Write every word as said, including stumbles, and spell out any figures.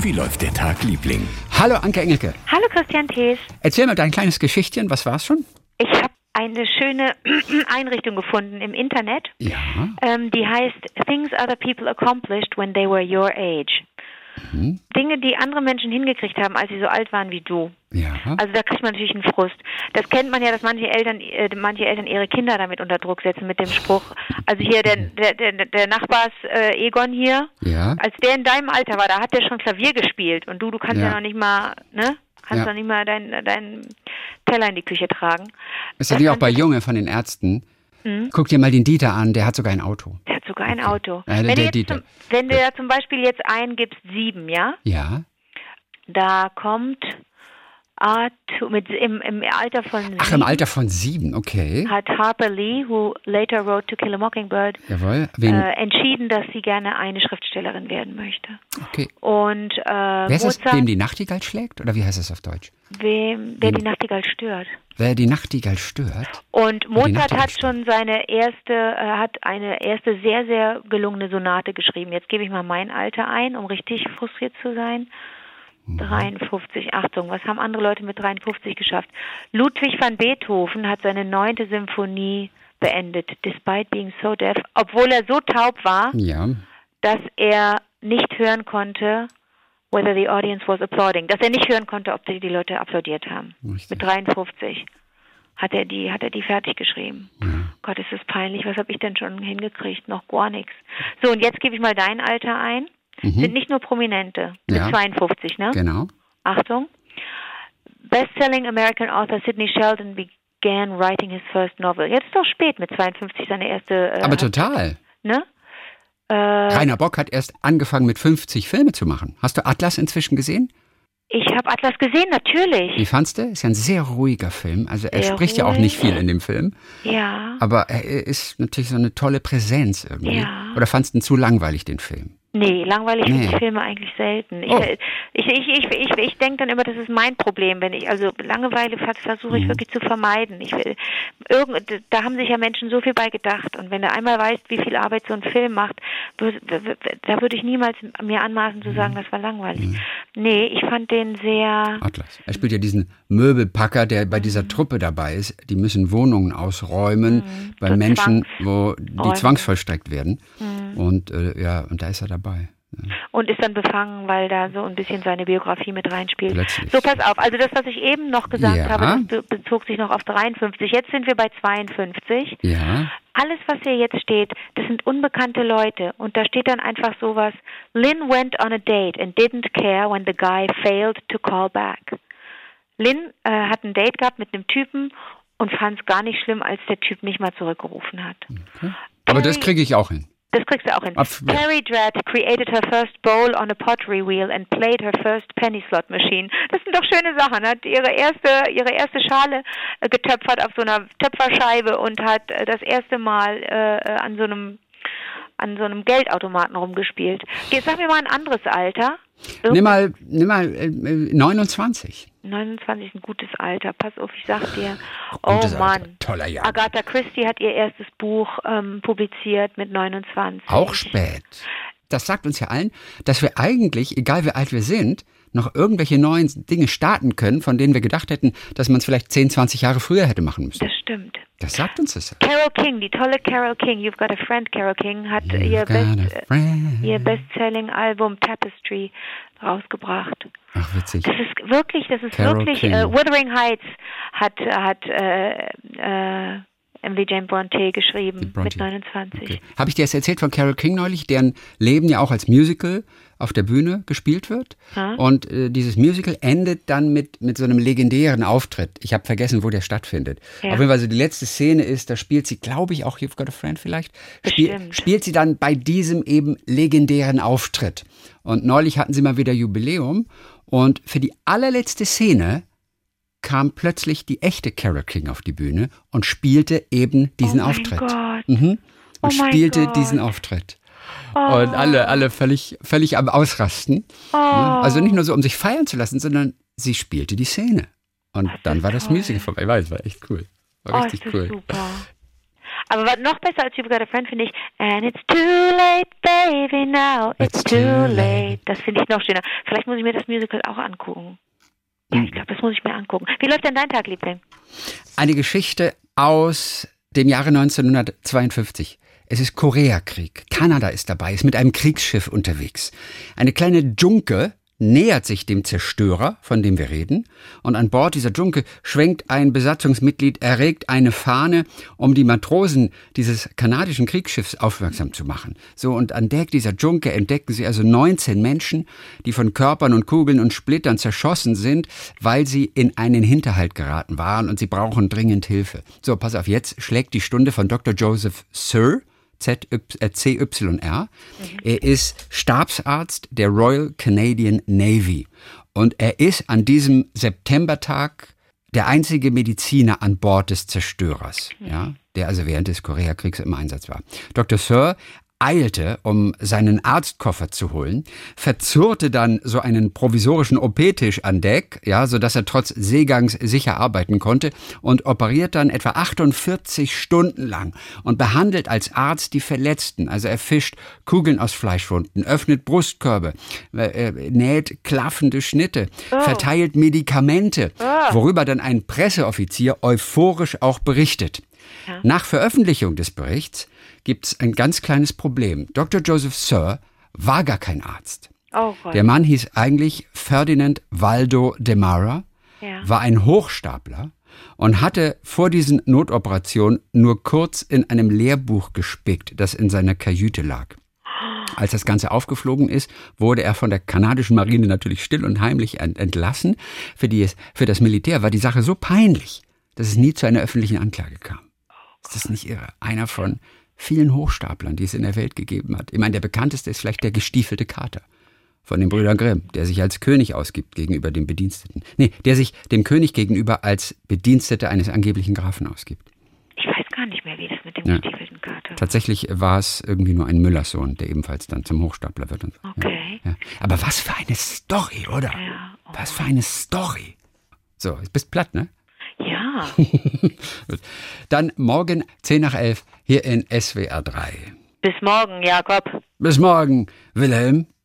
Wie läuft der Tag, Liebling? Hallo Anke Engelke. Hallo Christian Thees. Erzähl mal dein kleines Geschichtchen. Was war's schon? Ich habe eine schöne Einrichtung gefunden im Internet. Ja. Ähm, die heißt Things Other People Accomplished When They Were Your Age. Mhm. Dinge, die andere Menschen hingekriegt haben, als sie so alt waren wie du. Ja. Also da kriegt man natürlich einen Frust. Das kennt man ja, dass manche Eltern, äh, manche Eltern ihre Kinder damit unter Druck setzen mit dem Spruch. Also hier der der der, der Nachbars äh, Egon hier, Ja. als der in deinem Alter war, da hat der schon Klavier gespielt und du, du kannst ja, Ja. noch nicht mal, ne? Kannst Ja. noch nicht mal deinen dein Teller in die Küche tragen. Ist ja wie auch bei Junge von den Ärzten. Mhm. Guck dir mal den Dieter an, der hat sogar ein Auto. Der hat sogar ein Auto. Ja, der- wenn, der du jetzt Dieter. zum, wenn du ja zum Beispiel jetzt eingibst sieben, ja, Ja. da kommt Arthur, mit, im, im Alter von sieben, Ach, im Alter von sieben, okay. hat Harper Lee, who later wrote To Kill a Mockingbird, Jawohl. Wen? äh, entschieden, dass sie gerne eine Schriftstellerin werden möchte. Okay. Und äh, Wer ist es, Mozart, wem die Nachtigall schlägt? Oder wie heißt es auf Deutsch? wem, wer wem- die Nachtigall stört. Wer die Nachtigall stört? Und die Mozart Nachtigall hat schon seine erste, äh, hat eine erste sehr, sehr gelungene Sonate geschrieben. Jetzt gebe ich mal mein Alter ein, um richtig frustriert zu sein. dreiundfünfzig, Achtung, was haben andere Leute mit dreiundfünfzig geschafft? Ludwig van Beethoven hat seine neunte Symphonie beendet, despite being so deaf, obwohl er so taub war, Ja. dass er nicht hören konnte, whether the audience was applauding, dass er nicht hören konnte, ob die, die Leute applaudiert haben. Richtig. Mit dreiundfünfzig hat er die, hat er die fertig geschrieben. Ja. Gott, ist das peinlich, was habe ich denn schon hingekriegt? Noch gar nichts. So, und jetzt gebe ich mal dein Alter ein. Mhm. Sind nicht nur Prominente, mit Ja. zweiundfünfzig, ne? Genau. Achtung. Best-selling American author Sidney Sheldon began writing his first novel. Jetzt ist doch spät, mit zweiundfünfzig seine erste... Äh, Aber total. Ne? Äh, Rainer Bock hat erst angefangen mit fünfzig Filme zu machen. Hast du Atlas inzwischen gesehen? ich habe Atlas gesehen, natürlich. Wie fandst du? Ist ja ein sehr ruhiger Film. Also er Sehr spricht ja auch nicht ruhig. viel in dem Film. Ja. Aber er ist natürlich so eine tolle Präsenz irgendwie. Ja. Oder fandst du ihn zu langweilig, den Film? Nee, langweilig Nee. finde ich Filme eigentlich selten. Ich, Oh. ich, ich, ich, ich, ich denke dann immer, das ist mein Problem, wenn ich, also Langeweile vers- versuche ich Mhm. wirklich zu vermeiden. Ich will, irgend, da haben sich ja Menschen so viel bei gedacht. Und wenn du einmal weißt, wie viel Arbeit so ein Film macht, wür- wür- da würde ich niemals mir anmaßen zu sagen, das war langweilig. Mhm. Nee, ich fand den sehr, Atlas. Er spielt ja diesen Möbelpacker, der bei dieser Truppe dabei ist. Die müssen Wohnungen ausräumen bei So Menschen, wo die Räumen. zwangsvollstreckt werden. Und äh, ja, und da ist er dabei. Ja. und ist dann befangen, weil da so ein bisschen seine Biografie mit reinspielt. Plötzlich. So, pass auf. Also das, was ich eben noch gesagt Ja. habe, das be- bezog sich noch auf dreiundfünfzig. Jetzt sind wir bei zweiundfünfzig. Ja. Alles, was hier jetzt steht, das sind unbekannte Leute. Und da steht dann einfach sowas, Lynn went on a date and didn't care when the guy failed to call back. Lynn äh, hat ein Date gehabt mit einem Typen und fand es gar nicht schlimm, als der Typ nicht mal zurückgerufen hat. Okay. Aber das Terry- kriege ich auch hin. Das kriegst du auch hin. Ab- ja. Terry Dredd created her first bowl on a pottery wheel and played her first penny slot machine. Das sind doch schöne Sachen. Hat ihre erste, ihre erste Schale äh, getöpfert auf so einer Töpferscheibe und hat äh, das erste Mal äh, an so einem an so einem Geldautomaten rumgespielt. Jetzt sag mir mal ein anderes Alter. Irgend- Nimm mal, nimm mal äh, neunundzwanzig. neunundzwanzig ist ein gutes Alter. Pass auf, ich sag dir. Oh Gutes Alter. Mann. Toller Jahr. Agatha Christie hat ihr erstes Buch ähm, publiziert mit neunundzwanzig. Auch spät. Das sagt uns ja allen, dass wir eigentlich, egal wie alt wir sind, noch irgendwelche neuen Dinge starten können, von denen wir gedacht hätten, dass man es vielleicht zehn, zwanzig Jahre früher hätte machen müssen. Das stimmt. Das sagt uns das ja. Carole King, die tolle Carole King, You've Got a Friend, Carole King, hat You've ihr, got Best, a friend. ihr Bestselling-Album Tapestry rausgebracht. Ach, witzig. Das ist wirklich, das ist Carole wirklich, King. äh, Wuthering Heights hat, hat äh, äh, M V Jane Bronte geschrieben Bronte. mit neunundzwanzig. Okay. Habe ich dir das erzählt von Carole King neulich, deren Leben ja auch als Musical auf der Bühne gespielt wird. Ja. Und äh, dieses Musical endet dann mit, mit so einem legendären Auftritt. Ich habe vergessen, wo der stattfindet. Ja. Auf jeden Fall, so die letzte Szene ist, da spielt sie, glaube ich, auch You've Got a Friend vielleicht, spiel, Bestimmt. spielt sie dann bei diesem eben legendären Auftritt. Und neulich hatten sie mal wieder Jubiläum. Und für die allerletzte Szene kam plötzlich die echte Carole King auf die Bühne und spielte eben diesen Oh mein Auftritt. Gott. Mhm. Und Oh mein spielte Gott. diesen Auftritt. Oh. Und alle, alle völlig, völlig am Ausrasten. Oh. Also nicht nur so, um sich feiern zu lassen, sondern sie spielte die Szene. Und Das dann ist war das toll. Musical vorbei. Ich weiß, war echt cool. War Oh, richtig ist das cool. super. Aber was noch besser als You've Got a Friend finde ich, and it's too late, baby, now it's, it's too late. late. Das finde ich noch schöner. Vielleicht muss ich mir das Musical auch angucken. Ja, ich glaube, das muss ich mir angucken. Wie läuft denn dein Tag, Liebling? Eine Geschichte aus dem Jahre neunzehnhundertzweiundfünfzig. Es ist Koreakrieg. Kanada ist dabei, ist mit einem Kriegsschiff unterwegs. Eine kleine Junke nähert sich dem Zerstörer, von dem wir reden, und an Bord dieser Junke schwenkt ein Besatzungsmitglied erregt eine Fahne, um die Matrosen dieses kanadischen Kriegsschiffs aufmerksam zu machen. So, und an Deck dieser Junke entdecken sie also neunzehn Menschen, die von Körpern und Kugeln und Splittern zerschossen sind, weil sie in einen Hinterhalt geraten waren und sie brauchen dringend Hilfe. So, pass auf, jetzt schlägt die Stunde von Doktor Joseph Sir, C Y R. Mhm. Er ist Stabsarzt der Royal Canadian Navy. Und er ist an diesem Septembertag der einzige Mediziner an Bord des Zerstörers, mhm. ja, der also während des Koreakriegs im Einsatz war. Doktor Sir eilte, um seinen Arztkoffer zu holen, verzurrte dann so einen provisorischen O P-Tisch an Deck, ja, sodass er trotz Seegangs sicher arbeiten konnte, und operiert dann etwa achtundvierzig Stunden lang und behandelt als Arzt die Verletzten. Also er fischt Kugeln aus Fleischwunden, öffnet Brustkörbe, äh, näht klaffende Schnitte, oh. verteilt Medikamente, oh. worüber dann ein Presseoffizier euphorisch auch berichtet. Ja. Nach Veröffentlichung des Berichts gibt es ein ganz kleines Problem. Doktor Joseph Sir war gar kein Arzt. Oh Gott. Der Mann hieß eigentlich Ferdinand Waldo Demara, ja. war ein Hochstapler und hatte vor diesen Notoperationen nur kurz in einem Lehrbuch gespickt, das in seiner Kajüte lag. Als das Ganze aufgeflogen ist, wurde er von der kanadischen Marine natürlich still und heimlich entlassen. Für, die, für das Militär war die Sache so peinlich, dass es nie zu einer öffentlichen Anklage kam. Ist das nicht irre? Einer von vielen Hochstaplern, die es in der Welt gegeben hat. Ich meine, der bekannteste ist vielleicht der gestiefelte Kater von den Brüdern Grimm, der sich als König ausgibt gegenüber dem Bediensteten. Nee, der sich dem König gegenüber als Bediensteter eines angeblichen Grafen ausgibt. Ich weiß gar nicht mehr, wie das mit dem ja. gestiefelten Kater. Tatsächlich war es irgendwie nur ein Müllerssohn, der ebenfalls dann zum Hochstapler wird. Und so. Okay. Ja, ja. Aber was für eine Story, oder? Ja. Oh. Was für eine Story. So, jetzt bist platt, ne? Ja. Dann morgen zehn nach elf hier in S W R drei. Bis morgen, Jakob. Bis morgen, Wilhelm.